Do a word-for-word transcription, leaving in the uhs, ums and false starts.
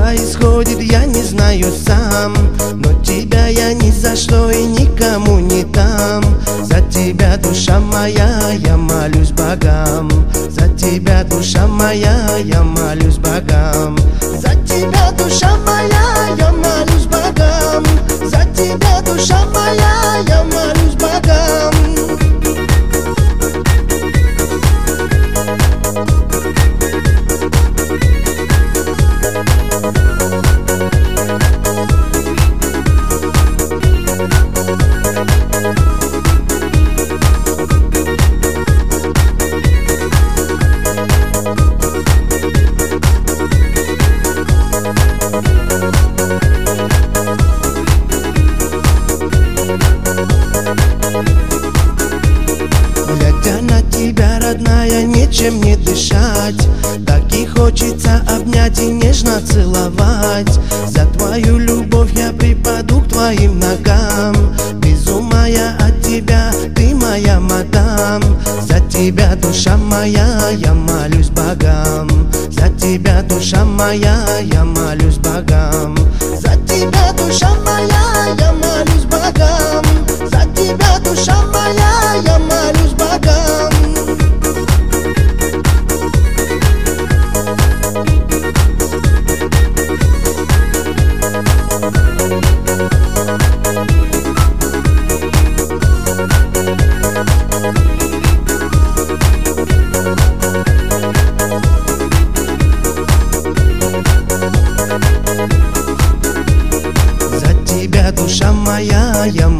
происходит, я не знаю сам, но тебя я ни за что и никому не дам. За тебя, душа моя, я молюсь богам. За тебя, душа моя, я молюсь богам. За тебя, душа моя, я молюсь богам. За тебя, душа моя, я молюсь богам. Глядя на тебя, родная, нечем не дышать. Так и хочется обнять и нежно целовать. За твою любовь я припаду к твоим ногам. Без ума я от тебя, ты моя мадам. За тебя, душа моя, я молюсь богам. За тебя, душа моя, я молюсь богам. За тебя, душа моя, я молюсь богам. За тебя, душа моя, я молюсь богам. За тебя, душа моя, я